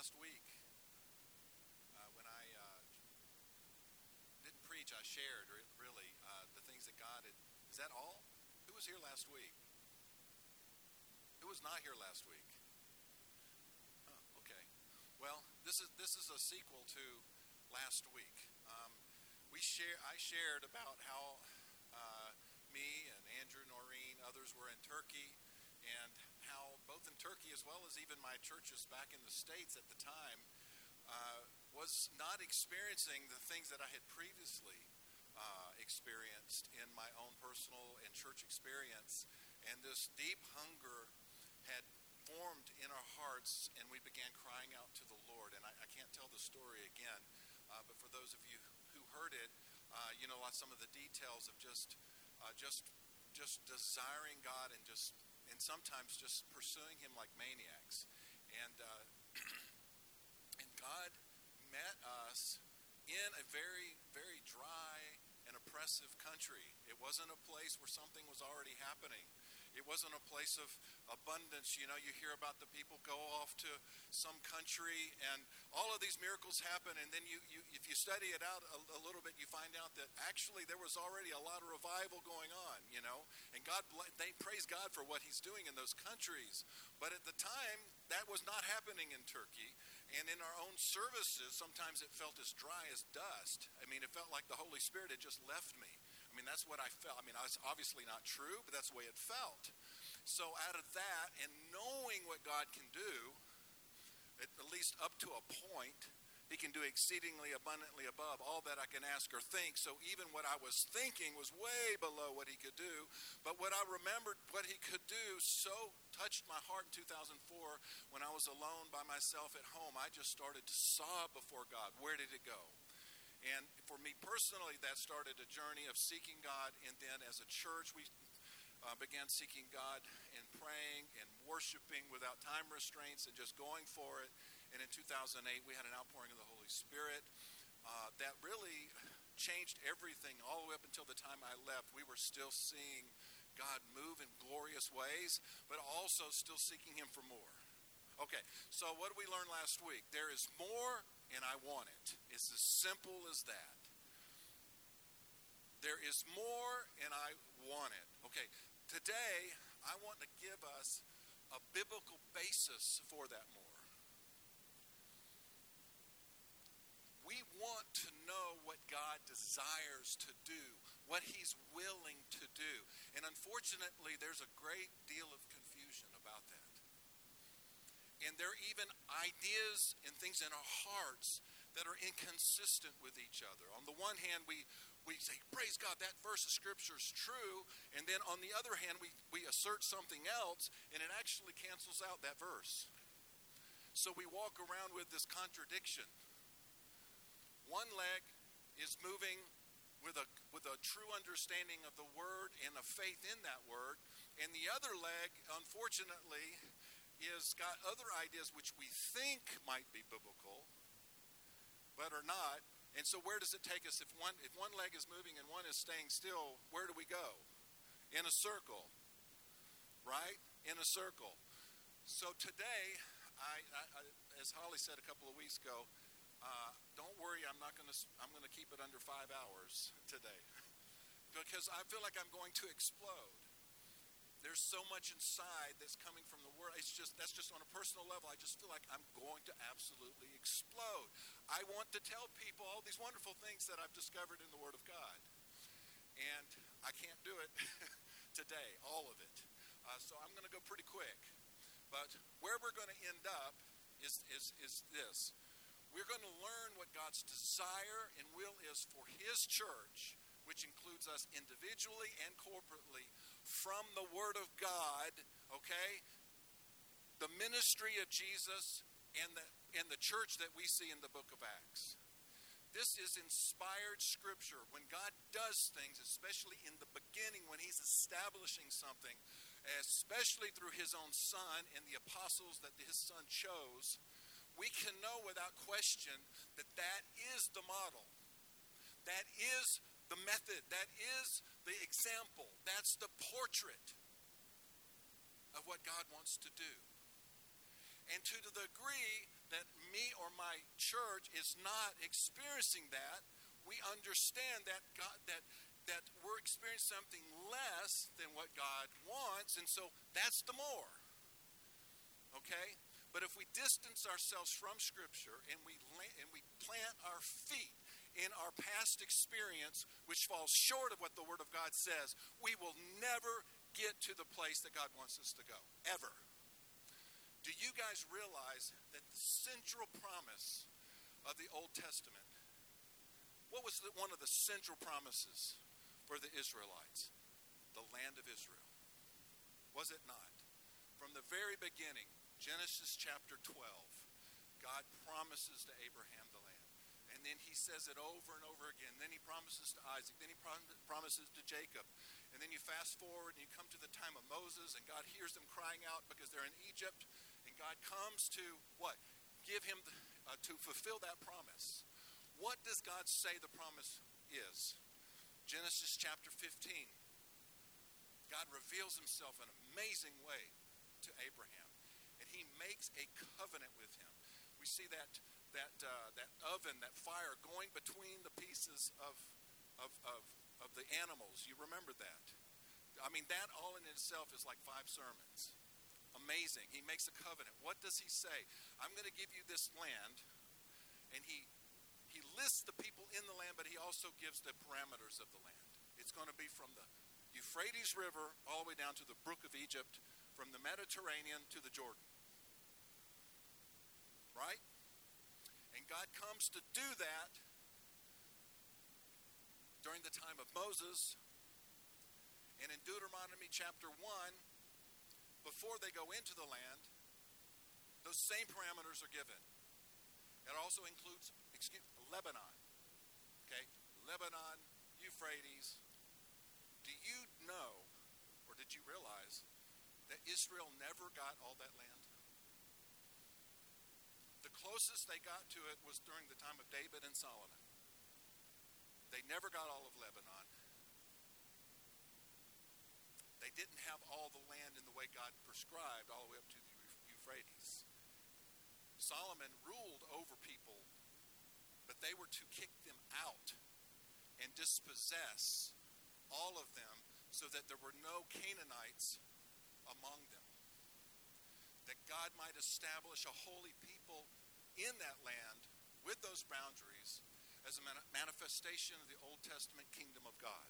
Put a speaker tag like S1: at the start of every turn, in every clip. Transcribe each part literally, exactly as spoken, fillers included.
S1: last week, uh, when I uh, didn't preach, I shared really uh, the things that God had. Is that all? Who was here last week? Who was not here last week? Oh, okay. Well, this is this is a sequel to last week. Um, we share. I shared about how uh, me and Andrew, Noreen, others were in Turkey, and how both in Turkey as well as even my churches back in the States at the time uh, was not experiencing the things that I had previously uh, experienced in my own personal and church experience. And this deep hunger had formed in our hearts, and we began crying out to the Lord. And I, I can't tell the story again, uh, but for those of you who heard it, uh, you know some of the details of just, uh, just, just desiring God and just, and sometimes just pursuing Him like maniacs. And uh, and God met us in a very, very dry and oppressive country. It wasn't a place where something was already happening. It wasn't a place of abundance. You know, you hear about the people go off to some country and all of these miracles happen, and then you, you if you study it out a, a little bit, you find out that actually there was already a lot of revival going on, you know, and God, they praise God for what He's doing in those countries. But at the time, that was not happening in Turkey, and in our own services, sometimes it felt as dry as dust. I mean, it felt like the Holy Spirit had just left me. I mean, that's what I felt. I mean, it's obviously not true, but that's the way it felt. So out of that, and knowing what God can do, at, at least up to a point, He can do exceedingly abundantly above all that I can ask or think. So even what I was thinking was way below what He could do. But what I remembered what He could do so touched my heart in two thousand four when I was alone by myself at home. I just started to sob before God. Where did it go? And for me personally, that started a journey of seeking God. And then as a church, we uh, began seeking God and praying and worshiping without time restraints and just going for it. And in two thousand eight, we had an outpouring of the Holy Spirit uh, that really changed everything all the way up until the time I left. We were still seeing God move in glorious ways, but also still seeking Him for more. Okay, so what did we learn last week? There is more, and I want it. It's as simple as that. There is more, and I want it. Okay, today I want to give us a biblical basis for that more. We want to know what God desires to do, what He's willing to do. And unfortunately, there's a great deal of confusion about that. And there are even ideas and things in our hearts that are inconsistent with each other. On the one hand, we, we say, praise God, that verse of Scripture is true. And then on the other hand, we, we assert something else, and it actually cancels out that verse. So we walk around with this contradiction. One leg is moving with a, with a true understanding of the Word and a faith in that Word. And the other leg, unfortunately, is got other ideas which we think might be biblical, but are not. And so where does it take us? If one if one leg is moving and one is staying still, where do we go? In a circle, right? In a circle. So today, I, I, I as Holly said a couple of weeks ago, uh, don't worry, I'm not going to. I'm going to keep it under five hours today, because I feel like I'm going to explode. There's so much inside that's coming from the Word. It's just that's just on a personal level. I just feel like I'm going to absolutely explode. I want to tell people all these wonderful things that I've discovered in the Word of God, and I can't do it today, all of it. Uh, so I'm going to go pretty quick. But where we're going to end up is is is this: we're going to learn what God's desire and will is for His church, which includes us individually and corporately, from the Word of God, okay? The ministry of Jesus and the, and the church that we see in the book of Acts. This is inspired Scripture. When God does things, especially in the beginning, when He's establishing something, especially through His own Son and the apostles that His Son chose, we can know without question that that is the model. That is the method. That is the example. That's the portrait of what God wants to do. And to the degree that me or my church is not experiencing that, we understand that God, that that we're experiencing something less than what God wants, and so that's the more. Okay? But if we distance ourselves from Scripture and we and we plant our feet in our past experience, which falls short of what the Word of God says, we will never get to the place that God wants us to go, ever. Do you guys realize that the central promise of the Old Testament, what was the, one of the central promises for the Israelites? The land of Israel. Was it not? From the very beginning, Genesis chapter twelve, God promises to Abraham the land. And then he says it over and over again. Then he promises to Isaac. Then he prom- promises to Jacob. And then you fast forward and you come to the time of Moses, and God hears them crying out because they're in Egypt. And God comes to what? Give him, the, uh, to fulfill that promise. What does God say the promise is? Genesis chapter fifteen. God reveals himself in an amazing way to Abraham. And he makes a covenant with him. We see that that uh, that oven, that fire going between the pieces of, of, of, of the animals. You remember that. I mean, that all in itself is like five sermons. Amazing. He makes a covenant. What does he say? I'm going to give you this land. And he he lists the people in the land, but he also gives the parameters of the land. It's going to be from the Euphrates River all the way down to the Brook of Egypt, from the Mediterranean to the Jordan. Right? And God comes to do that during the time of Moses. And in Deuteronomy chapter one, before they go into the land, those same parameters are given. It also includes, excuse me, Lebanon. Okay? Lebanon, Euphrates. Do you know, or did you realize, that Israel never got all that land? The closest they got to it was during the time of David and Solomon. They never got all of Lebanon. They didn't have all the land in the way God prescribed all the way up to the Euphrates. Solomon ruled over people, but they were to kick them out and dispossess all of them so that there were no Canaanites among them. That God might establish a holy people in that land with those boundaries as a manifestation of the Old Testament kingdom of God.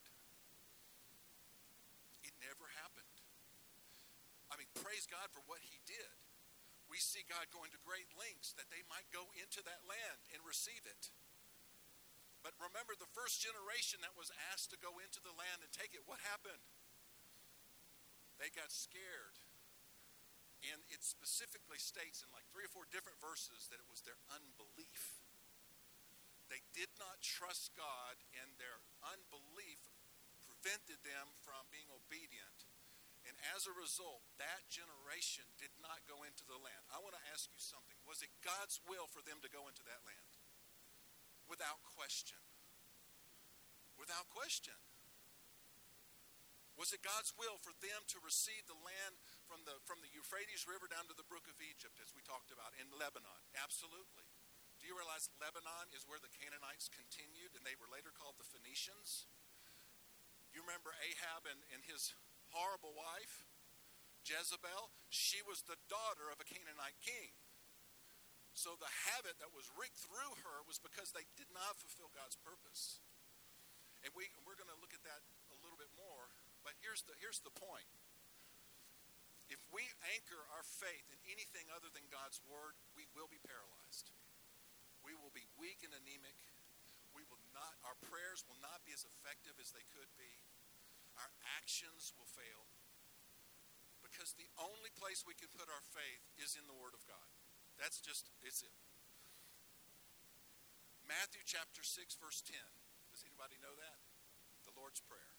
S1: It never happened. I mean, praise God for what he did. We see God going to great lengths that they might go into that land and receive it. But remember, the first generation that was asked to go into the land and take it, what happened? They got scared. And it specifically states in like three or four different verses that it was their unbelief. They did not trust God, and their unbelief prevented them from being obedient. And as a result, that generation did not go into the land. I want to ask you something. Was it God's will for them to go into that land? Without question. Without question. Was it God's will for them to receive the land from the from the Euphrates River down to the Brook of Egypt, as we talked about, in Lebanon? Absolutely. Do you realize Lebanon is where the Canaanites continued, and they were later called the Phoenicians? You remember Ahab and, and his horrible wife, Jezebel? She was the daughter of a Canaanite king. So the habit that was rigged through her was because they did not fulfill God's purpose. And we, we're going to look at that a little bit more. But here's the, here's the point. If we anchor our faith in anything other than God's word, we will be paralyzed. We will be weak and anemic. We will not, our prayers will not be as effective as they could be. Our actions will fail. Because the only place we can put our faith is in the word of God. That's just, it's it. Matthew chapter six, verse ten. Does anybody know that? The Lord's Prayer.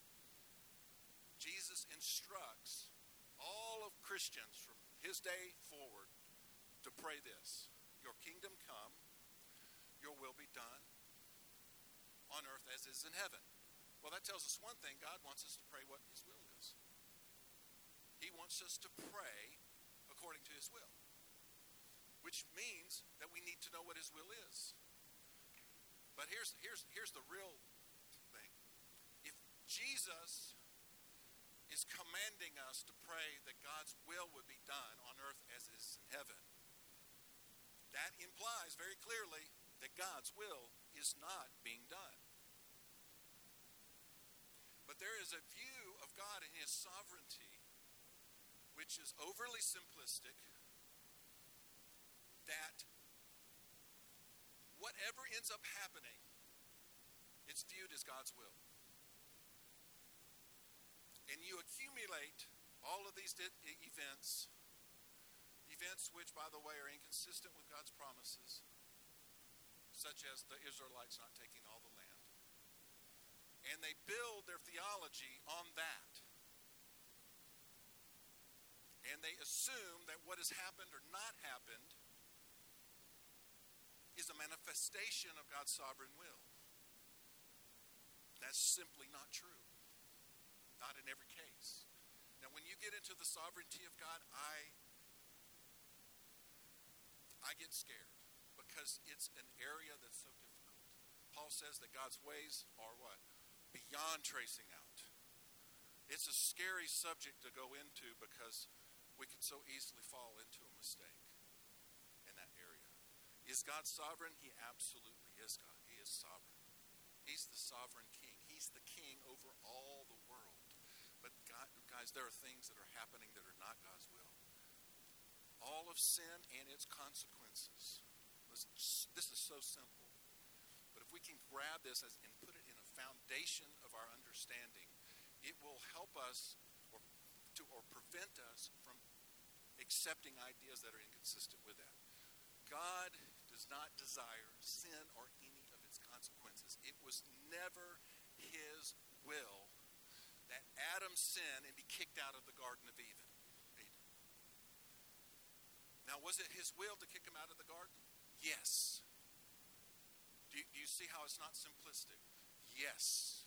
S1: Jesus instructs all of Christians from his day forward to pray this. Your kingdom come, your will be done on earth as is in heaven. Well, that tells us one thing. God wants us to pray what his will is. He wants us to pray according to his will. which means that we need to know what his will is. But here's, here's, here's the real thing. If Jesus is commanding us to pray that God's will would be done on earth as it is in heaven, that implies very clearly that God's will is not being done. But there is a view of God and his sovereignty which is overly simplistic, that whatever ends up happening, it's viewed as God's will. And you accumulate all of these events, events which, by the way, are inconsistent with God's promises, such as the Israelites not taking all the land. And they build their theology on that. And they assume that what has happened or not happened is a manifestation of God's sovereign will. That's simply not true. Not in every case. Now, when you get into the sovereignty of God, I, I get scared because it's an area that's so difficult. Paul says that God's ways are what? Beyond tracing out. It's a scary subject to go into because we can so easily fall into a mistake in that area. Is God sovereign? He absolutely is God. He is sovereign. He's the sovereign king. He's the king over all the world. But God, guys, there are things that are happening that are not God's will. All of sin and its consequences. Listen, this is so simple. But if we can grab this as, and put it in a foundation of our understanding, it will help us or, to, or prevent us from accepting ideas that are inconsistent with that. God does not desire sin or any of its consequences. It was never his will that Adam sin and be kicked out of the Garden of Eden. Now, was it his will to kick him out of the garden? Yes. Do you, do you see how it's not simplistic? Yes.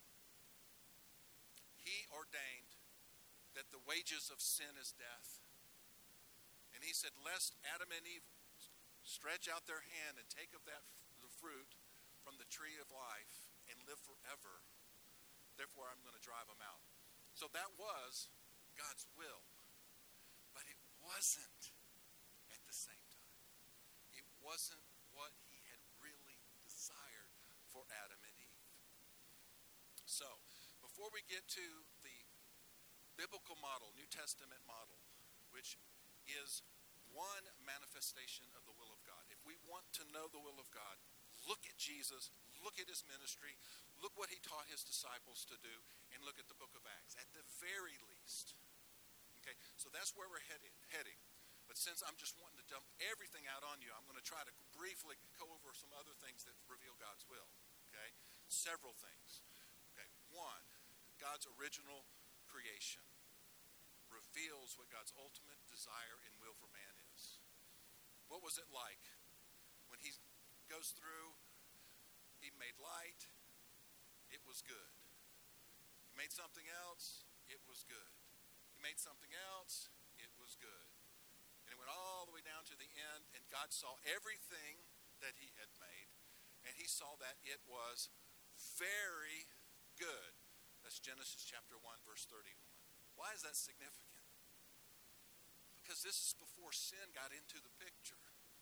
S1: He ordained that the wages of sin is death. And he said, lest Adam and Eve stretch out their hand and take of that the fruit from the tree of life and live forever, therefore I'm going to drive them out. So that was God's will. But it wasn't at the same time. It wasn't what he had really desired for Adam and Eve. So, before we get to the biblical model, New Testament model, which is one manifestation of the will of God. If we want to know the will of God, look at Jesus, look at his ministry, look what he taught his disciples to do, and look at the book of Acts, at the very least. Okay, so that's where we're heading. heading. But since I'm just wanting to dump everything out on you, I'm going to try to briefly go over some other things that reveal God's will. Okay, several things. Okay, one, God's original creation reveals what God's ultimate desire and will for man is. What was it like when he goes through? He made light. It was good. He made something else. It was good. He made something else. It was good. And it went all the way down to the end, and God saw everything that he had made, and he saw that it was very good. That's Genesis chapter one, verse thirty-one. Why is that significant? Because this is before sin got into the picture.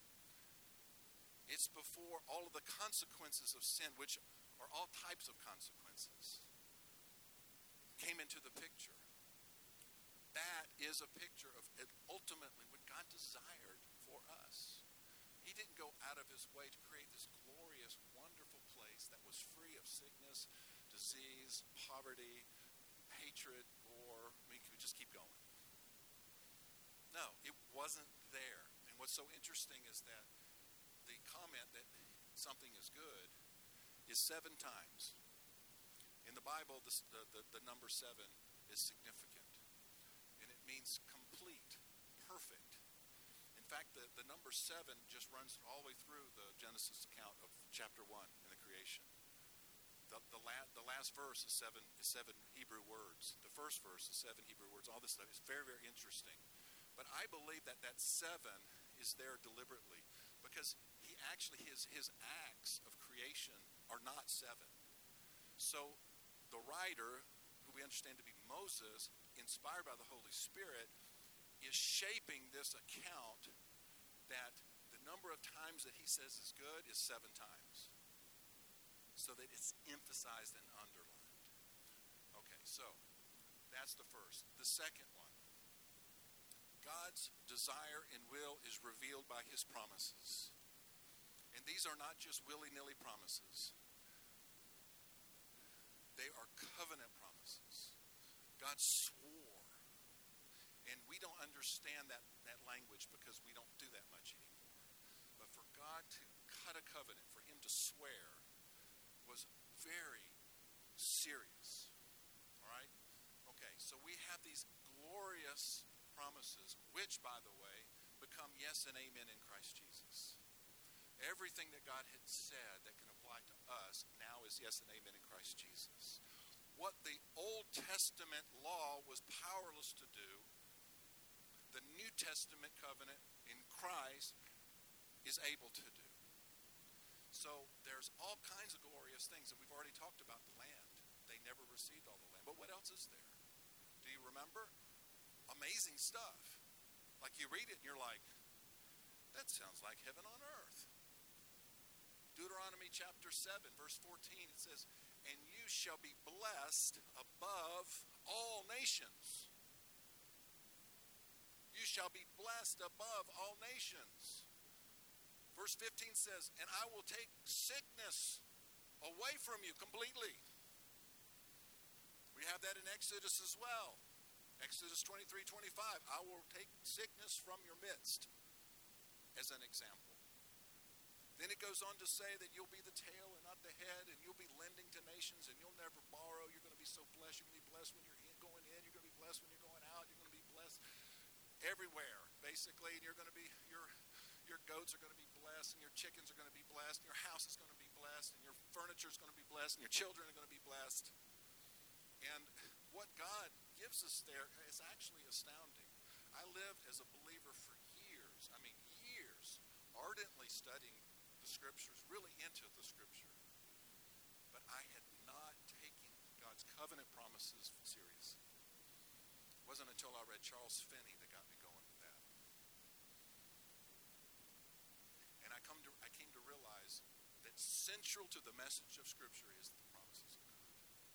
S1: It's before all of the consequences of sin, which are all types of consequences, came into the picture. That is a picture of ultimately what God desired for us. He didn't go out of his way to create this glorious, wonderful place that was free of sickness, disease, poverty, hatred, war. I mean, we just keep going. No, it wasn't there. And what's so interesting is that the comment that something is good is seven times. In the Bible, the, the, the number seven is significant. And it means complete, perfect. In fact, the, the number seven just runs all the way through the Genesis account of chapter one in the creation. The, the, la- the last verse is seven, is seven Hebrew words. The first verse is seven Hebrew words. All this stuff is very, very interesting. But I believe that that seven is there deliberately because he actually, his, his acts of creation are not seven. So the writer, who we understand to be Moses, inspired by the Holy Spirit, is shaping this account that the number of times that he says is good is seven times. So that it's emphasized and underlined. Okay, so that's the first. The second one. God's desire and will is revealed by his promises. And these are not just willy-nilly promises. They are covenant promises. God swore. And we don't understand that, that language because we don't do that much anymore. But for God to cut a covenant, for him to swear, was very serious. All right? Okay, so we have these glorious promises, which, by the way, become yes and amen in Christ Jesus. Everything that God had said that can apply to us now is yes and amen in Christ Jesus. What the Old Testament law was powerless to do, the New Testament covenant in Christ is able to do. So there's all kinds of glorious things, and we've already talked about the land. They never received all the land. But what else is there? Do you remember? Amazing stuff. Like you read it and you're like, that sounds like heaven on earth. Deuteronomy chapter seven, verse fourteen, it says, and you shall be blessed above all nations. You shall be blessed above all nations. Verse fifteen says, and I will take sickness away from you completely. We have that in Exodus as well. Exodus twenty-three twenty-five, I will take sickness from your midst, as an example. Then it goes on to say that you'll be the tail and not the head, and you'll be lending to nations, and you'll never borrow. You're going to be so blessed. You're going to be blessed when you're in, going in. You're going to be blessed when you're going out. You're going to be blessed everywhere, basically. And you're going to be, your, your goats are going to be blessed, and your chickens are going to be blessed, and your house is going to be blessed, and your furniture is going to be blessed, and your children are going to be blessed. And what God gives us there is actually astounding. I lived as a believer for years, I mean years, ardently studying the scriptures, really into the scripture. But I had not taken God's covenant promises seriously. It wasn't until I read Charles Finney that got me going with that. And I come to I came to realize that central to the message of scripture is the promises of God.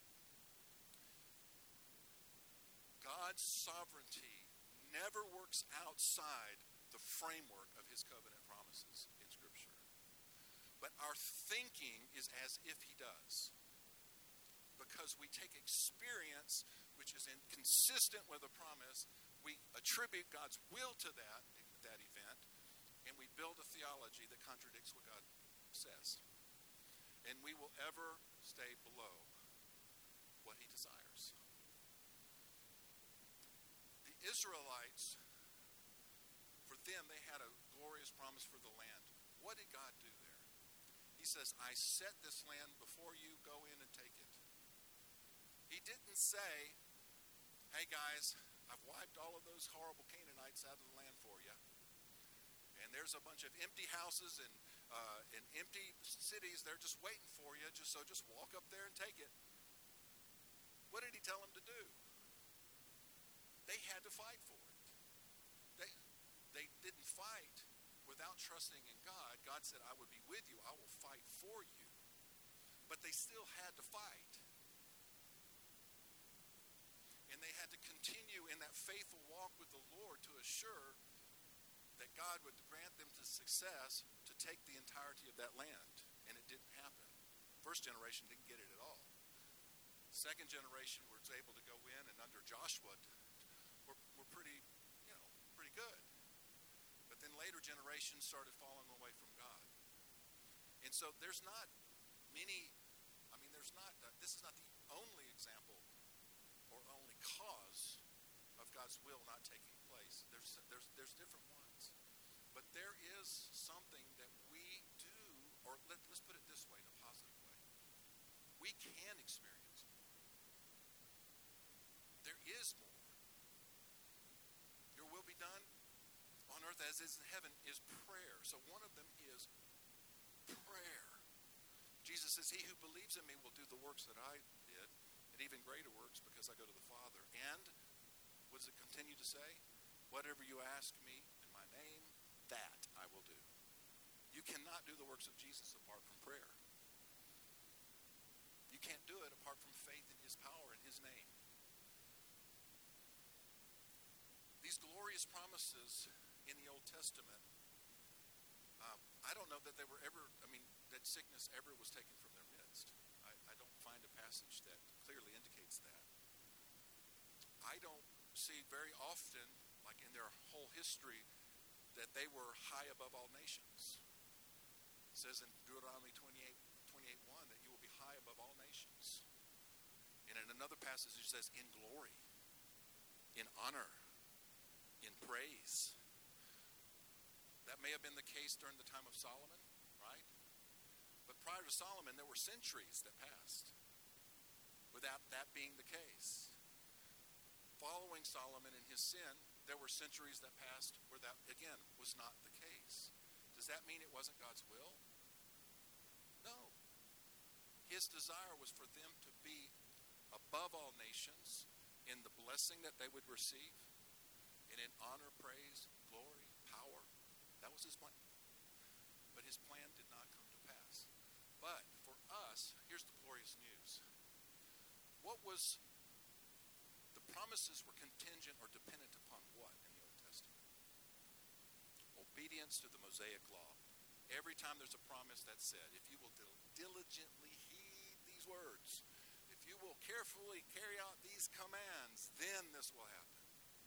S1: God's sovereignty never works outside the framework of his covenant promises in Scripture. But our thinking is as if he does. Because we take experience, which is inconsistent with a promise, we attribute God's will to that, that event, and we build a theology that contradicts what God says. And we will ever stay below what he desires. The Israelites, for them, they had a glorious promise for the land. What did God do there? He says, I set this land before you, go in and take it. He didn't say, hey guys, I've wiped all of those horrible Canaanites out of the land for you. And there's a bunch of empty houses and, uh, and empty cities. They're just waiting for you. Just So just walk up there and take it. What did he tell them to do? They had to fight for it. They, they didn't fight without trusting in God. God said, I would be with you. I will fight for you. But they still had to fight. And they had to continue in that faithful walk with the Lord to assure that God would grant them the success to take the entirety of that land. And it didn't happen. First generation didn't get it at all. Second generation was able to go in, and under Joshua were, were pretty, you know, pretty good. But then later generations started falling away from God. And so there's not many, I mean, there's not, uh, this is not the only example or only cause of God's will not taking place. There's, there's, there's different ones. But there is something that we do, or let, let's put it this way, in a positive way. We can experience more. There is more. Your will be done on earth as it is in heaven is prayer. So one of them is prayer. Jesus says, he who believes in me will do the works that I did, and even greater works, because I go to the Father. And what does it continue to say? Whatever you ask me in my name, that I will do. You cannot do the works of Jesus apart from prayer. You can't do it apart from faith in his power and his name. These glorious promises in the Old Testament, um, I don't know that they were ever, I mean, that sickness ever was taken from their midst. I, I don't find a passage that clearly indicates that. I don't see very often, like in their whole history, that they were high above all nations. It says in Deuteronomy twenty-eight, twenty-eight one that you will be high above all nations. And in another passage it says in glory, in honor, in praise. That may have been the case during the time of Solomon, right? But prior to Solomon, there were centuries that passed without that being the case. Following Solomon and his sin, there were centuries that passed where that, again, was not the case. Does that mean it wasn't God's will? No. His desire was for them to be above all nations in the blessing that they would receive, and in honor, praise, glory, power. That was his plan. But his plan did not come to pass. But for us, here's the glorious news. What was, the promises were contingent or dependent upon what in the Old Testament? Obedience to the Mosaic law. Every time there's a promise that said, if you will diligently heed these words, if you will carefully carry out these commands, then this will happen.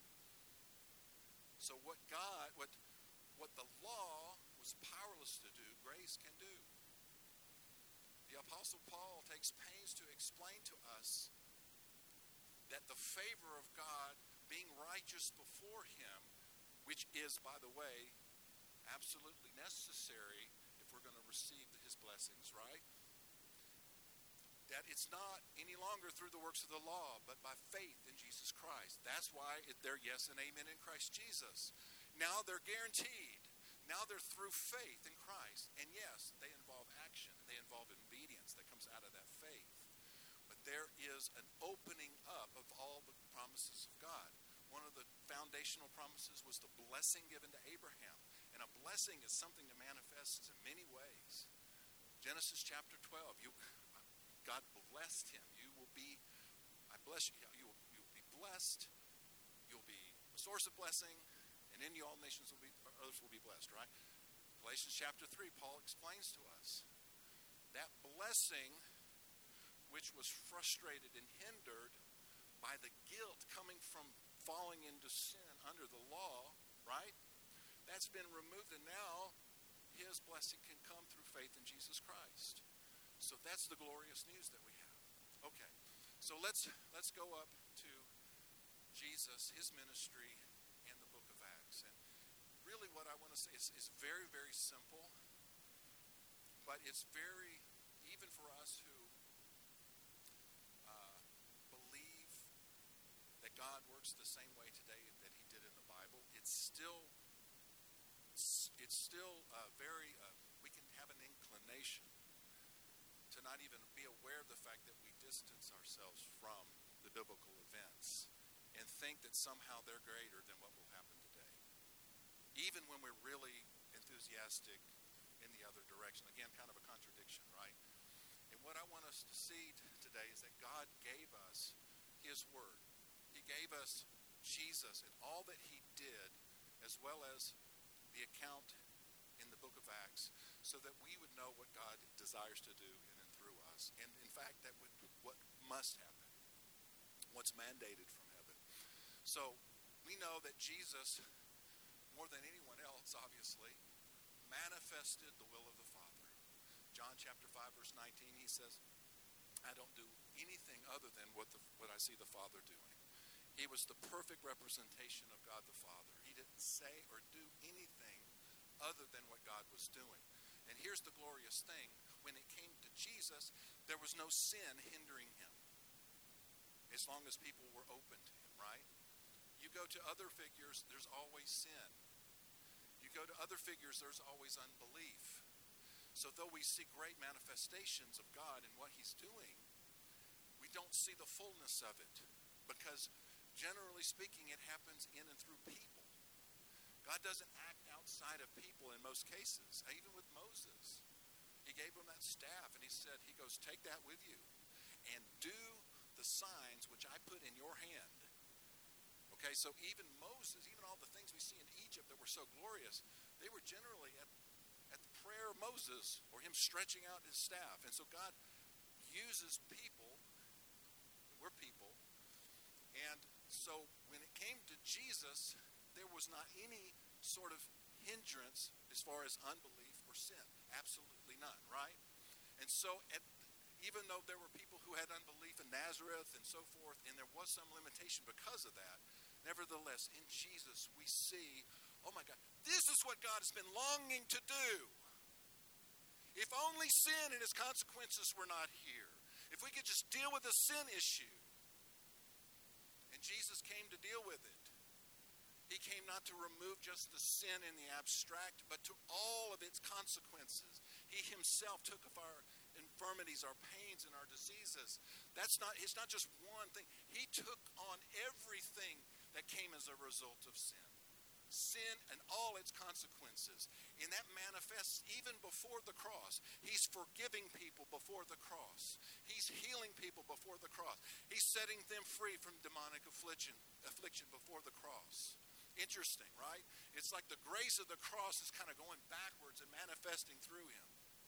S1: So what God, what, what the law was powerless to do, grace can do. The Apostle Paul takes pains to explain to us that the favor of God, being righteous before him, which is, by the way, absolutely necessary if we're going to receive his blessings, right? That it's not any longer through the works of the law, but by faith in Jesus Christ. That's why they're yes and amen in Christ Jesus. Now they're guaranteed. Now they're through faith in Christ. And yes, they involve action. They involve obedience that comes out of that faith. But there is an opening up of all the promises of God. One of the foundational promises was the blessing given to Abraham. And a blessing is something that manifests in many ways. Genesis chapter twelve, you, God blessed him. You will be, I bless you, you will, you will be blessed. You'll be a source of blessing. And in you all nations will be, others will be blessed, right? Galatians chapter three, Paul explains to us that blessing, which was frustrated and hindered by the guilt coming from falling into sin under the law, right? That's been removed, and now his blessing can come through faith in Jesus Christ. So that's the glorious news that we have. Okay, so let's let's go up to Jesus, his ministry, and the book of Acts. And really what I want to say is, is very, very simple, but it's very, even for us who uh, believe that God works the same way today that he did in the Bible, it's still It's still uh, very, uh, we can have an inclination to not even be aware of the fact that we distance ourselves from the biblical events and think that somehow they're greater than what will happen today. Even when we're really enthusiastic in the other direction. Again, kind of a contradiction, right? And what I want us to see t- today is that God gave us his word. He gave us Jesus and all that he did, as well as the account in the book of Acts, so that we would know what God desires to do in and through us. And in fact, that would what must happen, what's mandated from heaven. So we know that Jesus, more than anyone else, obviously, manifested the will of the Father. John chapter five, verse nineteen, he says, I don't do anything other than what, the, what I see the Father doing. He was the perfect representation of God the Father. He didn't say or do anything other than what God was doing. And here's the glorious thing. When it came to Jesus, there was no sin hindering him, as long as people were open to him, right? You go to other figures, there's always sin. go to other figures, there's always unbelief. So though we see great manifestations of God and what he's doing, we don't see the fullness of it. Because generally speaking, it happens in and through people. God doesn't act outside of people in most cases. Even with Moses, he gave him that staff and he said, he goes, take that with you and do the signs which I put in your hand. Okay, so even Moses, even all the things we see in Egypt that were so glorious, they were generally at, at the prayer of Moses or him stretching out his staff. And so God uses people. We're people. And so when it came to Jesus, there was not any sort of hindrance as far as unbelief or sin. Absolutely none, right? And so at, even though there were people who had unbelief in Nazareth and so forth, and there was some limitation because of that, nevertheless, in Jesus we see, oh my God, this is what God has been longing to do. If only sin and its consequences were not here. If we could just deal with the sin issue. And Jesus came to deal with it. He came not to remove just the sin in the abstract, but to all of its consequences. He himself took of our infirmities, our pains, and our diseases. That's not, it's not just one thing. He took on everything that came as a result of sin. Sin and all its consequences. And that manifests even before the cross. He's forgiving people before the cross. He's healing people before the cross. He's setting them free from demonic affliction, affliction before the cross. Interesting, right? It's like the grace of the cross is kind of going backwards and manifesting through him.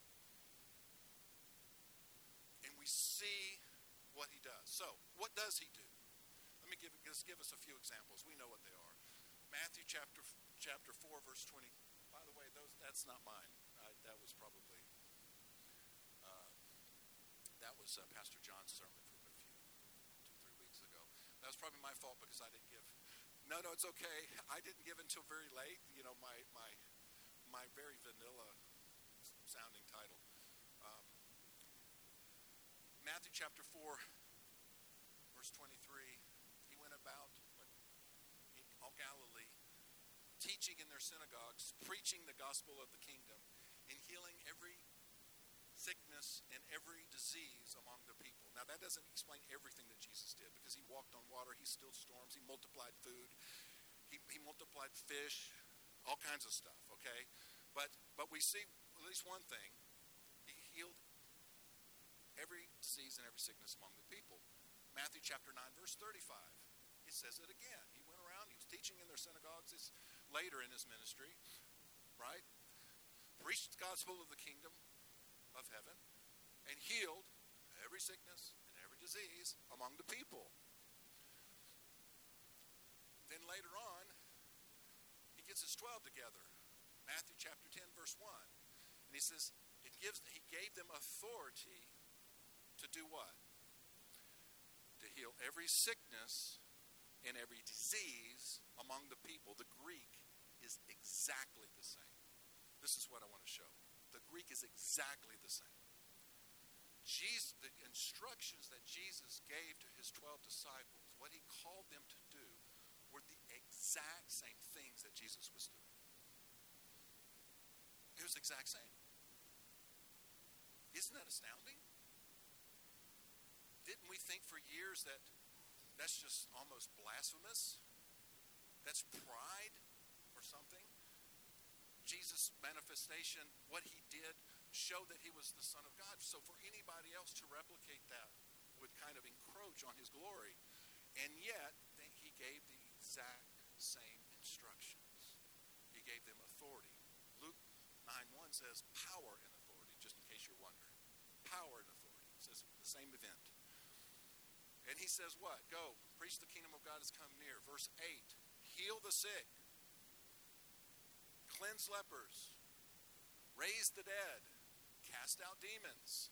S1: And we see what he does. So, what does he do? Let me give, just give us a few examples. We know what they are. Matthew chapter chapter four, verse twenty. By the way, those that's not mine. I, that was probably uh, that was uh, Pastor John's sermon from a few two three weeks ago. That was probably my fault because I didn't give. No, no, it's okay. I didn't give until very late. You know, my my my very vanilla sounding title. Um, Matthew chapter four, verse twenty-three. He went about all Galilee, teaching in their synagogues, preaching the gospel of the kingdom, and healing every sickness and every disease among the people. Now, that doesn't explain everything that Jesus did, because he walked on water, he stilled storms, he multiplied food, he, he multiplied fish, all kinds of stuff, okay? But but we see at least one thing. He healed every disease and every sickness among the people. Matthew chapter nine, verse thirty-five. He says it again. He went around, he was teaching in their synagogues. It's later in his ministry, right? Preached the gospel of the kingdom of heaven and healed every sickness and every disease among the people. Then later on, he gets his twelve together. Matthew chapter ten, verse one. And he says, it gives, he gave them authority to do what? To heal every sickness and every disease among the people. The Greek is exactly the same. This is what I want to show. The Greek is exactly the same. Jesus, the instructions that Jesus gave to his twelve disciples, what he called them to do, were the exact same things that Jesus was doing. It was the exact same. Isn't that astounding? Didn't we think for years that that's just almost blasphemous? That's pride or something? Jesus' manifestation, what he did, showed that he was the Son of God. So for anybody else to replicate that would kind of encroach on his glory. And yet, he gave the exact same instructions. He gave them authority. Luke nine one says power and authority, just in case you're wondering. Power and authority. It says the same event. And he says what? Go, preach the kingdom of God has come near. Verse eight, heal the sick, cleanse lepers, raise the dead, cast out demons.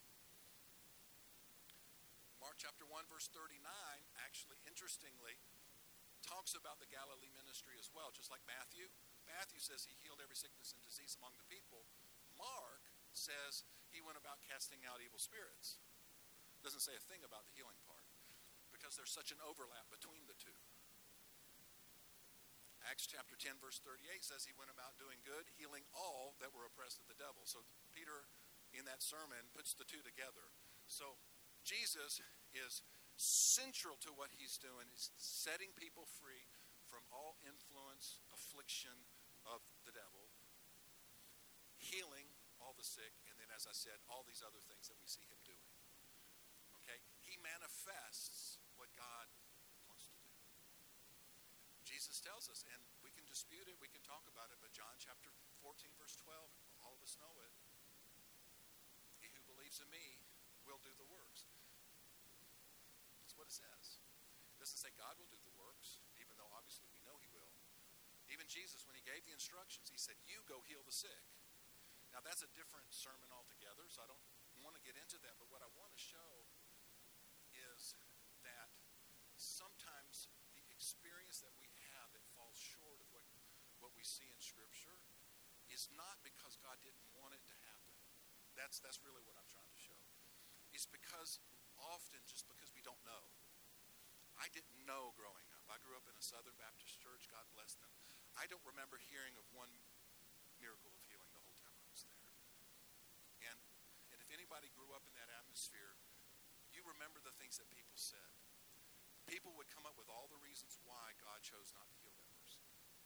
S1: Mark chapter one, verse thirty-nine, actually, interestingly, talks about the Galilee ministry as well, just like Matthew. Matthew says he healed every sickness and disease among the people. Mark says he went about casting out evil spirits. Doesn't say a thing about the healing part, because there's such an overlap between the two. Acts chapter ten, verse thirty-eight says he went about doing good, healing all that were oppressed of the devil. So Peter, in that sermon, puts the two together. So Jesus is central to what he's doing. He's setting people free from all influence, affliction of the devil, healing all the sick, and then, as I said, all these other things that we see him doing. Okay? He manifests what God wants to do. Jesus tells us, and we can dispute it, we can talk about it, but John chapter fourteen, verse twelve, all of us know it. He who believes in me will do the works. That's what it says. It doesn't say God will do the works, even though obviously we know he will. Even Jesus, when he gave the instructions, he said, you go heal the sick. Now that's a different sermon altogether, so I don't want to get into that, but what I want to show is that sometimes the experience that we have that falls short of what, what we see in Scripture is not because God didn't want it to happen. That's, that's really what I'm trying to show. It's because often just because we don't know. I didn't know growing up. I grew up in a Southern Baptist church, God bless them. I don't remember hearing of one miracle of healing the whole time I was there. And, and if anybody grew up in that atmosphere, you remember the things that people said. People would come up with all the reasons why God chose not to heal that person.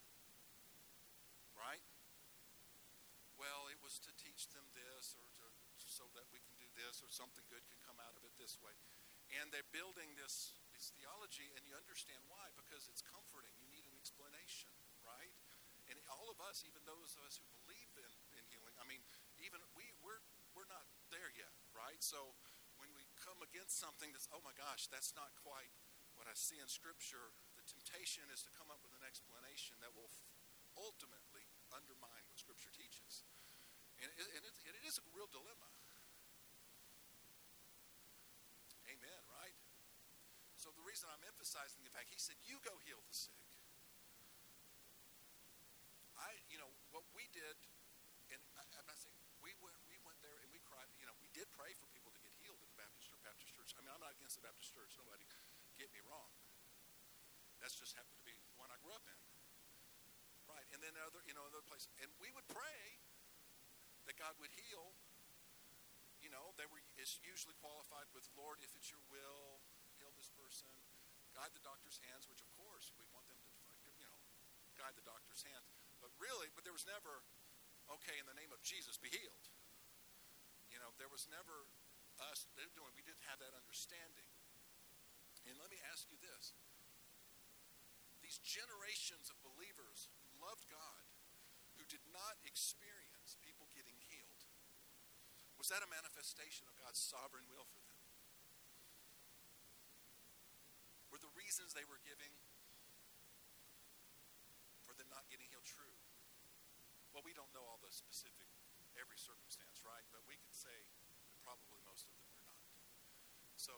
S1: Right? Well, it was to teach them this, or to, so that we can do this, or something good can come out of it this way. And they're building this, this theology, and you understand why, because it's comforting. You need an explanation, right? And all of us, even those of us who believe in, in healing, I mean, even we, we're we're not there yet, right? So when we come against something that's, oh my gosh, that's not quite what I see in Scripture, the temptation is to come up with an explanation that will ultimately undermine what Scripture teaches. And it, and it, and it is a real dilemma. Amen, right? So the reason I'm emphasizing the fact, he said, you go heal the sick. I, you know, what we did, and I, I'm not saying, we went, we went there and we cried, you know, we did pray for people to get healed in the Baptist church. Baptist church. I mean, I'm not against the Baptist church. Nobody get me wrong. That's just happened to be one I grew up in. Right, and then other, you know, other places. And we would pray that God would heal. You know, they were is usually qualified with, Lord, if it's your will, heal this person. Guide the doctor's hands, which of course we want them to, you know, guide the doctor's hands. But really, but there was never, okay, in the name of Jesus, be healed. You know, there was never us doing, we didn't have that understanding. And let me ask you this. These generations of believers who loved God, who did not experience people getting healed, was that a manifestation of God's sovereign will for them? Were the reasons they were giving for them not getting healed true? Well, we don't know all the specific, every circumstance, right? But we can say that probably most of them were not. So,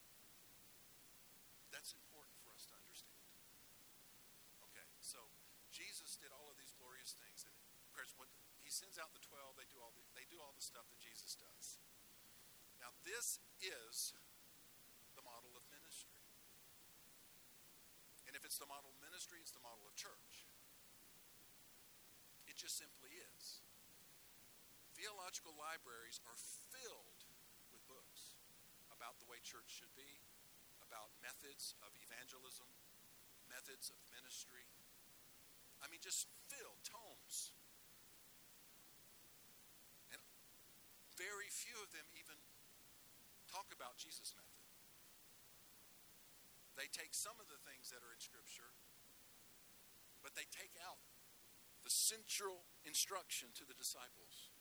S1: that's important for us to understand. Okay, so Jesus did all of these glorious things, and of course, when he sends out the twelve, they do all the, they do all the stuff that Jesus does. Now, this is the model of ministry, and if it's the model of ministry, it's the model of church. It just simply is. Theological libraries are filled with books about the way church should be, about methods of evangelism, methods of ministry. I mean, just filled tomes. And very few of them even talk about Jesus' method. They take some of the things that are in Scripture, but they take out the central instruction to the disciples.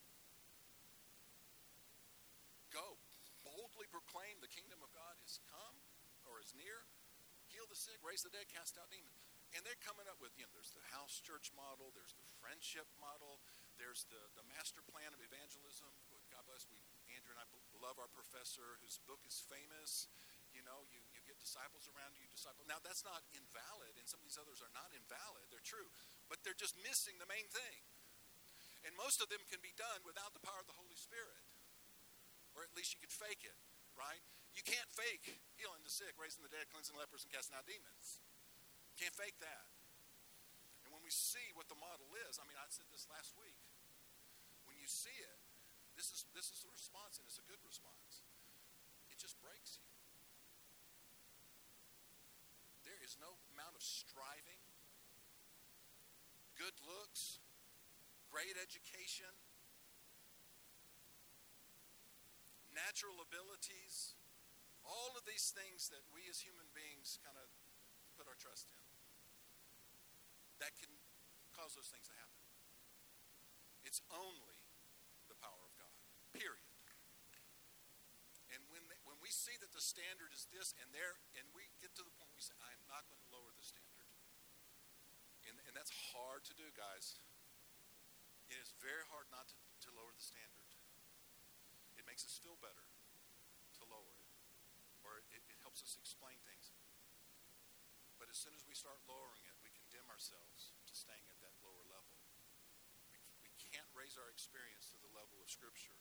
S1: Go, boldly proclaim the kingdom of God is come or is near. Heal the sick, raise the dead, cast out demons. And they're coming up with, you know, there's the house church model, there's the friendship model, there's the, the master plan of evangelism. God bless, we, Andrew and I love our professor whose book is famous. You know, you, you get disciples around you, disciple. Now, that's not invalid, and some of these others are not invalid. They're true, but they're just missing the main thing. And most of them can be done without the power of the Holy Spirit, or at least you could fake it, right? You can't fake healing the sick, raising the dead, cleansing lepers, and casting out demons. Can't fake that. And when we see what the model is, I mean, I said this last week. When you see it, this is this is the response, and it's a good response. It just breaks you. There is no amount of striving, good looks, great education, natural abilities, all of these things that we as human beings kind of put our trust in, that can cause those things to happen. It's only the power of God, period. And when they, when we see that the standard is this, and there, and we get to the point where we say, I am not going to lower the standard. And, and that's hard to do, guys. It is very hard not to, to lower the standard. It makes us feel better to lower it. Or it, it helps us explain things. But as soon as we start lowering it, we condemn ourselves to staying at that lower level. We, we can't raise our experience to the level of Scripture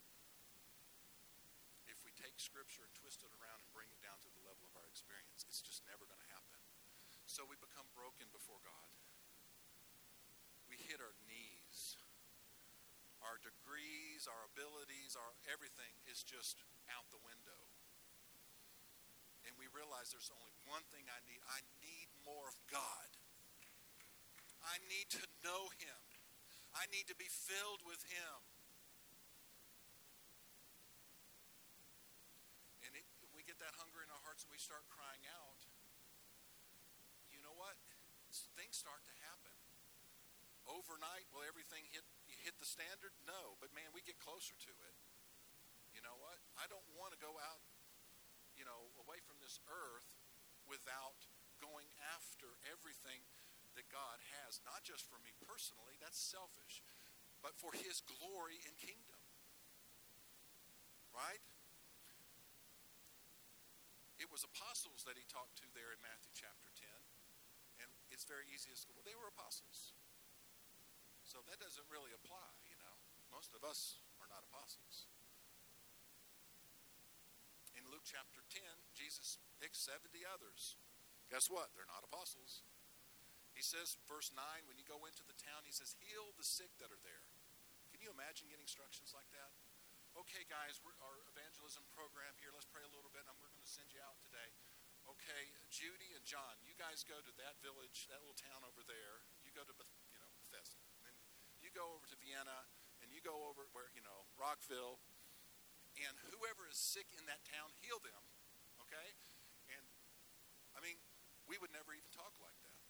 S1: if we take Scripture and twist it around and bring it down to the level of our experience. It's just never going to happen. So we become broken before God. We hit our knees. Our degrees, our abilities, our everything is just out the window. And we realize there's only one thing I need. I need more of God. I need to know Him. I need to be filled with Him. And it, we get that hunger in our hearts and we start crying out. You know what? Things start to happen. Overnight, will everything hit hit the standard? No, but man, we get closer to it. You know what? I don't want to go out, you know, away from this earth without going after everything that God has, not just for me personally, that's selfish, but for His glory and kingdom. Right? It was apostles that He talked to there in Matthew chapter ten, and it's very easy to go, well, they were apostles. So that doesn't really apply, you know. Most of us are not apostles. In Luke chapter ten, Jesus picked seventy others. Guess what? They're not apostles. He says, verse nine, when you go into the town, He says, heal the sick that are there. Can you imagine getting instructions like that? Okay, guys, we're, our evangelism program here, let's pray a little bit, and we're going to send you out today. Okay, Judy and John, you guys go to that village, that little town over there. You go to, you know, Bethesda. You go over to Vienna, and you go over where, you know, Rockville, and whoever is sick in that town, heal them, okay? And, I mean, we would never even talk like that.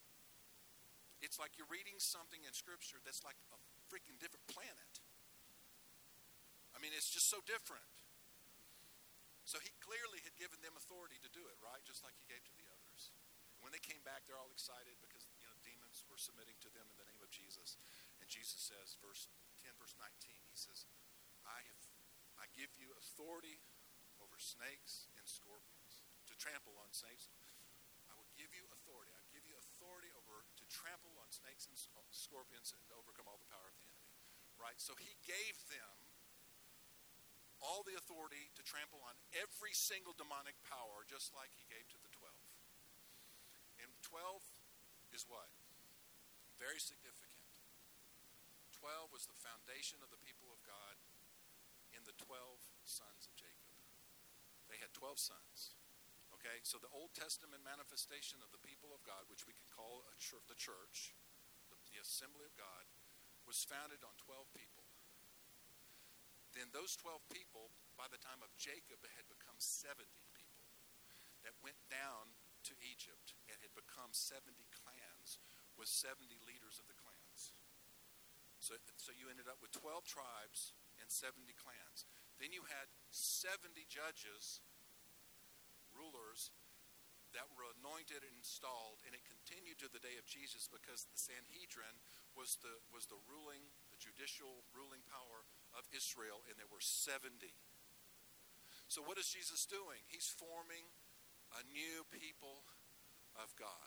S1: It's like you're reading something in Scripture that's like a freaking different planet. I mean, it's just so different. So He clearly had given them authority to do it, right? Just like He gave to the others. When they came back, they're all excited because, you know, demons were submitting to them in the name of Jesus. And Jesus says, verse ten, verse nineteen, He says, I have, I give you authority over snakes and scorpions, to trample on snakes. I will give you authority. I give you authority over to trample on snakes and scorpions and to overcome all the power of the enemy. Right? So He gave them all the authority to trample on every single demonic power, just like He gave to the twelve. And twelve is what? Very significant. twelve was the foundation of the people of God in the twelve sons of Jacob. They had twelve sons. Okay, so the Old Testament manifestation of the people of God, which we can call a church, the church, the, the assembly of God, was founded on twelve people. Then those twelve people, by the time of Jacob, had become seventy people that went down to Egypt and had become seventy clans with seventy leaders of the clans. So, so you ended up with twelve tribes and seventy clans. Then you had seventy judges, rulers, that were anointed and installed, and it continued to the day of Jesus because the Sanhedrin was the was the ruling, the judicial ruling power of Israel, and there were seventy. So what is Jesus doing? He's forming a new people of God.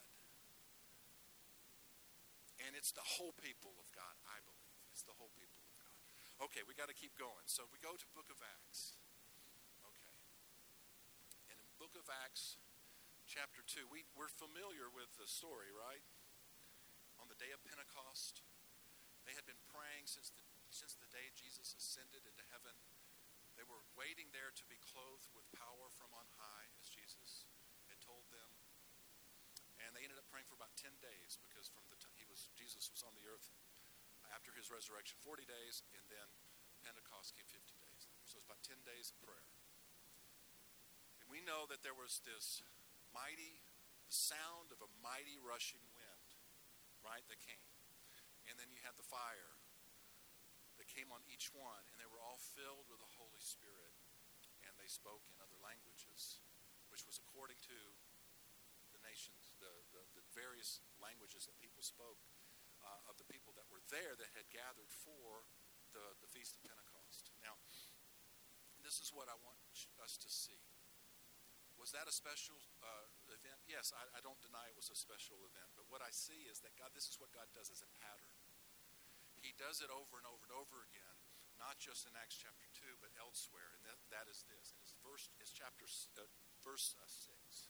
S1: And it's the whole people of God, I believe. It's the whole people of God. Okay, we got to keep going. So we go to Book of Acts. Okay. And in Book of Acts, chapter two, we, we're familiar with the story, right? On on the day of Pentecost. They had been praying since the, since the day Jesus ascended into heaven. They were waiting there to be clothed with power from on high, as Jesus had told them. And they ended up praying for about ten days, because from the time he was Jesus was on the earth after his resurrection, forty days, and then Pentecost came fifty days later. So it's about ten days of prayer. And we know that there was this mighty, the sound of a mighty rushing wind, right, that came. And then you had the fire that came on each one, and they were all filled with the Holy Spirit, and they spoke in other languages, which was according to the nations, the, the, the various languages that people spoke, uh, of the people that were there that had gathered for the, the Feast of Pentecost. Now, this is what I want us to see. Was that a special uh, event? Yes, I, I don't deny it was a special event. But what I see is that God, this is what God does as a pattern. He does it over and over and over again, not just in Acts chapter two, but elsewhere. And that, that is this. And it's verse, it's chapter uh, verse uh, six.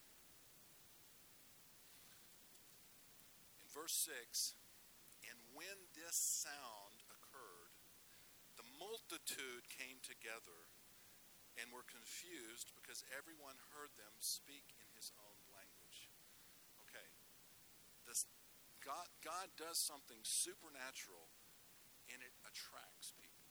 S1: In verse six, and when this sound occurred, the multitude came together and were confused, because everyone heard them speak in his own language. Okay. This, God, God does something supernatural, and it attracts people.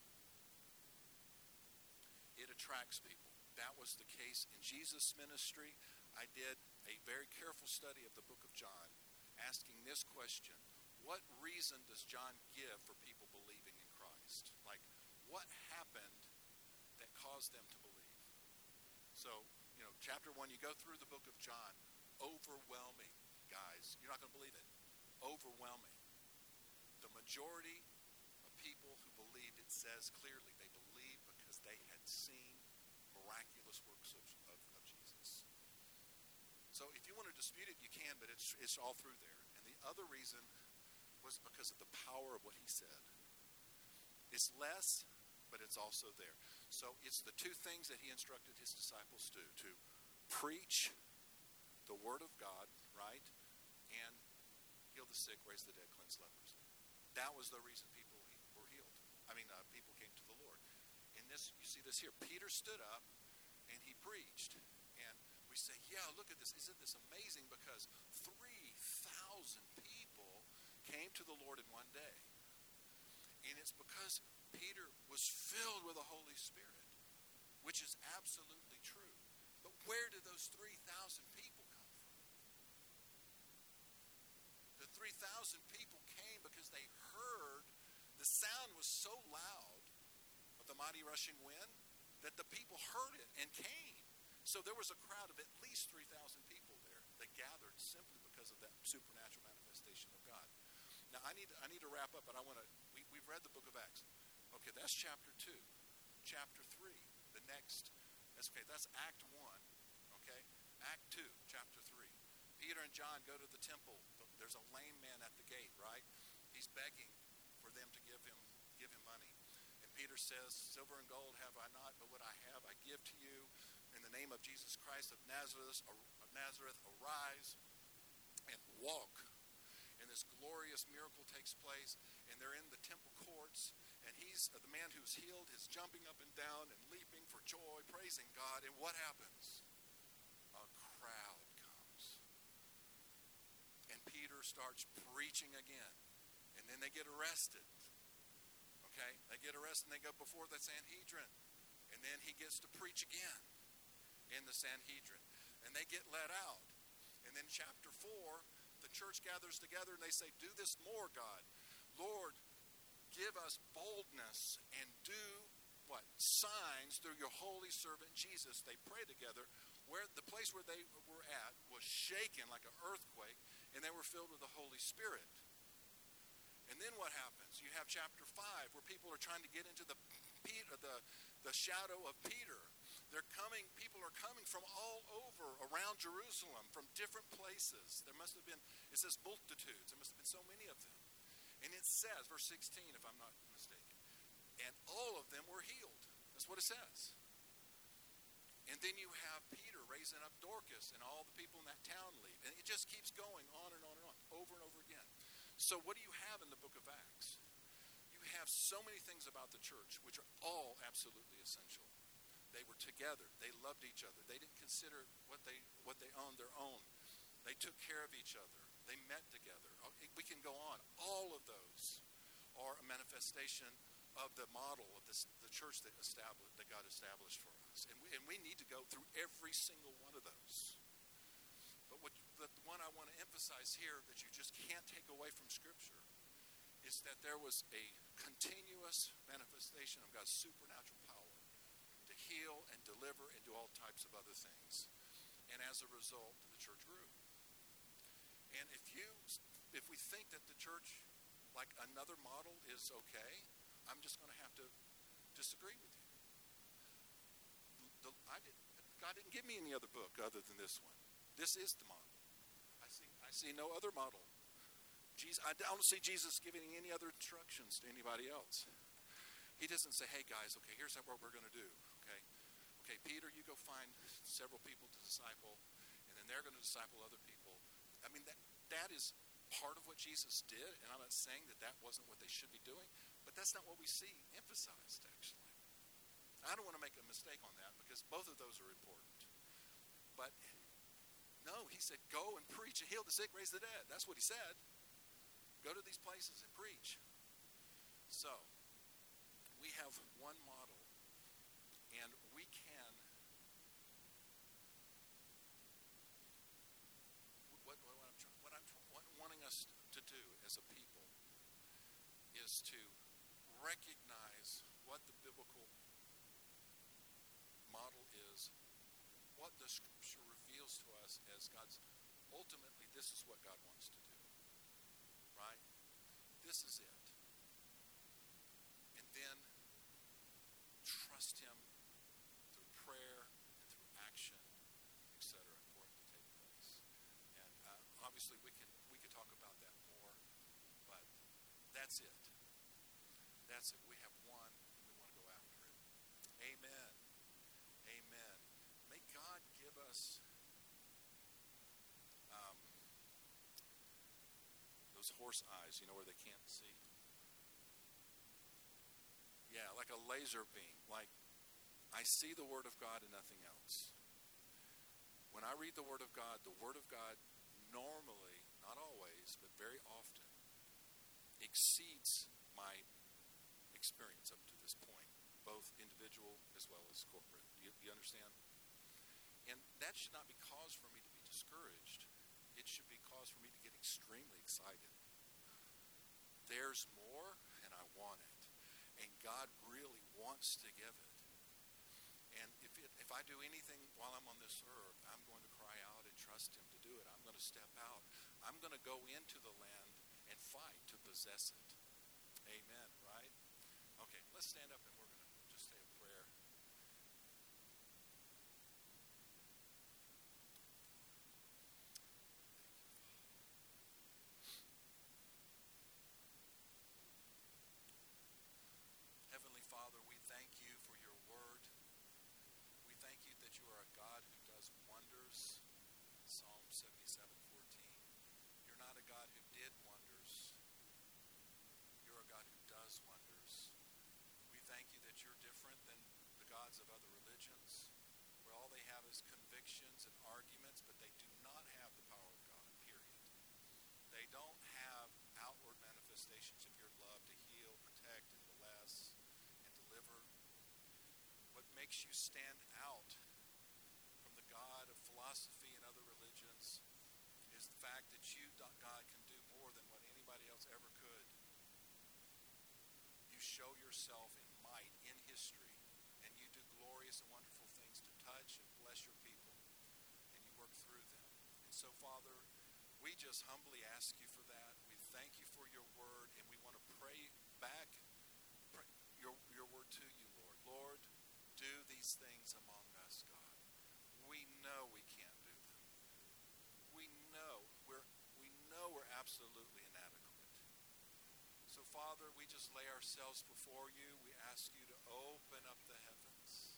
S1: It attracts people. That was the case in Jesus' ministry. I did a very careful study of the book of John, asking this question: what reason does John give for people believing in Christ? Like, what happened that caused them to believe? So, you know, chapter one, you go through the book of John, overwhelming, guys. You're not going to believe it. Overwhelming. The majority of people who believed, it says clearly, they believed because they had seen miraculous works of, of, of Jesus. So if you want to dispute it, you can, but it's, it's all through there. And the other reason was because of the power of what he said. It's less, but it's also there. So it's the two things that he instructed his disciples to do: to preach the word of God, right, and heal the sick, raise the dead, cleanse lepers. That was the reason people were healed. I mean, uh, people came to the Lord. And this, you see this here. Peter stood up and he preached. And we say, yeah, look at this. Isn't this amazing? Because three thousand people came to the Lord in one day. And it's because Peter was filled with the Holy Spirit, which is absolutely true. But where did those three thousand people come from? The three thousand people came because they heard the sound was so loud of the mighty rushing wind that the people heard it and came. So there was a crowd of at least three thousand people there that gathered simply because of that supernatural manifestation of God. Now, I need, I need to wrap up, but I want to, we, we've read the book of Acts. Okay, that's chapter two. Chapter three, the next, that's okay, that's Act one, okay? Act two, chapter three. Peter and John go to the temple. There's a lame man at the gate, right? He's begging for them to give him, give him money. And Peter says, silver and gold have I not, but what I have I give to you. In the name of Jesus Christ of Nazareth, of Nazareth, arise and walk. And this glorious miracle takes place, and they're in the temple courts, and he's uh, the man who's healed is jumping up and down and leaping for joy, praising God. And what happens? A crowd comes. And Peter starts preaching again. And then they get arrested. Okay? They get arrested and they go before the Sanhedrin. And then he gets to preach again in the Sanhedrin. And they get let out. And then chapter four, the church gathers together and they say, do this more, God. Lord, give us boldness and do what? Signs through your holy servant Jesus. They pray together. Where the place where they were at was shaken like an earthquake, and they were filled with the Holy Spirit. And then what happens? You have chapter five, where people are trying to get into the the, the shadow of Peter. They're coming, people are coming from all over around Jerusalem, from different places. There must have been, it says multitudes. There must have been so many of them. And it says, verse sixteen, if I'm not mistaken, and all of them were healed. That's what it says. And then you have Peter raising up Dorcas, and all the people in that town leave. And it just keeps going on and on and on, over and over again. So what do you have in the book of Acts? You have so many things about the church, which are all absolutely essential. They were together. They loved each other. They didn't consider what they what they owned their own. They took care of each other. They met together. We can go on. All of those are a manifestation of the model of this, the church that established, that God established for us. And we, and we need to go through every single one of those. But what, the one I want to emphasize here that you just can't take away from Scripture is that there was a continuous manifestation of God's supernatural power to heal and deliver and do all types of other things. And as a result, the church grew. And if you, if we think that the church, like another model, is okay, I'm just going to have to disagree with you. The, I did, God didn't give me any other book other than this one. This is the model. I see, I see no other model. Jesus, I don't see Jesus giving any other instructions to anybody else. He doesn't say, hey guys, okay, here's what we're going to do. Okay, okay, Peter, you go find several people to disciple, and then they're going to disciple other people. I mean, that that is part of what Jesus did, and I'm not saying that that wasn't what they should be doing, but that's not what we see emphasized, actually. I don't want to make a mistake on that, because both of those are important. But no, he said, go and preach and heal the sick, raise the dead. That's what he said. Go to these places and preach. So, we have one model, and we can, what, what, I'm, what I'm what wanting us to do as a people is to recognize what the biblical model is, what the Scripture reveals to us as God's, ultimately this is what God wants to do. Right? This is it. And then trust Him through prayer and through action, et cetera, for it to take place. And uh, obviously we can we could talk about that more, but that's it. That's it. We have one, and we want to go after it. Amen. Amen. May God give us um, those horse eyes, you know, where they can't see. Yeah, like a laser beam. Like, I see the Word of God and nothing else. When I read the Word of God, the Word of God normally, not always, but very often, exceeds my experience up to this point, both individual as well as corporate. You, you understand? And that should not be cause for me to be discouraged. It should be cause for me to get extremely excited. There's more, and I want it. And God really wants to give it. And if it, if I do anything while I'm on this earth, I'm going to cry out and trust Him to do it. I'm going to step out. I'm going to go into the land and fight to possess it. Amen, right? Okay, let's stand up and we're going to just say a prayer. Heavenly Father, we thank you for your word. We thank you that you are a God who does wonders. Psalm seventy-seven fourteen. You're not a God who did wonders. You're a God who does wonders. We thank you that you're different than the gods of other religions, where all they have is convictions and arguments, but they do not have the power of God, period. They don't have outward manifestations of your love to heal, protect, and bless, and deliver. What makes you stand out from the God of philosophy and other religions is the fact that you, God, can do more than what anybody else ever could. You show yourself in might in history, and you do glorious and wonderful things to touch and bless your people, and you work through them. And so, Father, we just humbly ask you for that. We thank you for your word, and we want to pray back pray your, your word to you, Lord. Lord, do these things among us, God. We know we can't do them. We know we're we know we're absolutely inadequate. So, Father, we just lay ourselves before you. We ask you to open up the heavens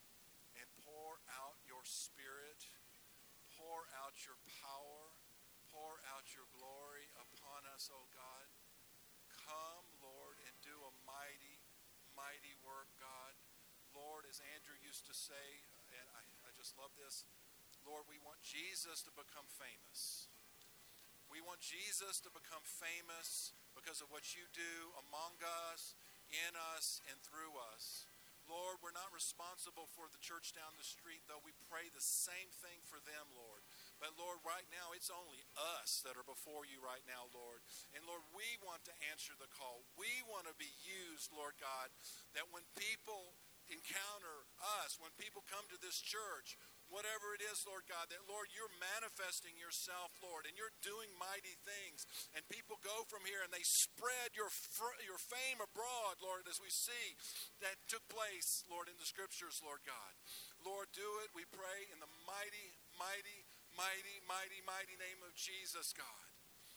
S1: and pour out your Spirit, pour out your power, pour out your glory upon us, O God. Come, Lord, and do a mighty, mighty work, God. Lord, as Andrew used to say, and I, I just love this, Lord, we want Jesus to become famous. We want Jesus to become famous because of what you do among us, in us, and through us. Lord, we're not responsible for the church down the street, though we pray the same thing for them, Lord. But Lord, right now, it's only us that are before you right now, Lord. And Lord, we want to answer the call. We want to be used, Lord God, that when people encounter us, when people come to this church, whatever it is, Lord God, that, Lord, you're manifesting yourself, Lord, and you're doing mighty things. And people go from here and they spread your fr- your fame abroad, Lord, as we see that took place, Lord, in the scriptures, Lord God. Lord, do it, we pray, in the mighty, mighty, mighty, mighty, mighty name of Jesus, God.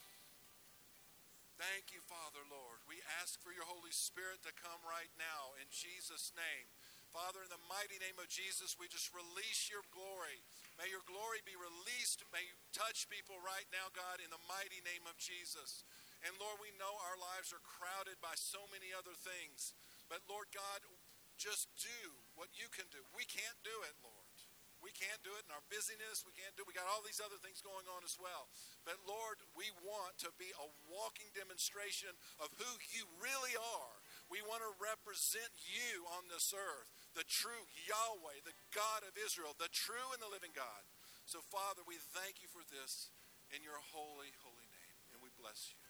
S1: Thank you, Father, Lord. We ask for your Holy Spirit to come right now in Jesus' name. Father, in the mighty name of Jesus, we just release your glory. May your glory be released. May you touch people right now, God, in the mighty name of Jesus. And Lord, we know our lives are crowded by so many other things. But Lord God, just do what you can do. We can't do it, Lord. We can't do it in our busyness. We can't do it. We got all these other things going on as well. But Lord, we want to be a walking demonstration of who you really are. We want to represent you on this earth, the true Yahweh, the God of Israel, the true and the living God. So, Father, we thank you for this in your holy, holy name, and we bless you.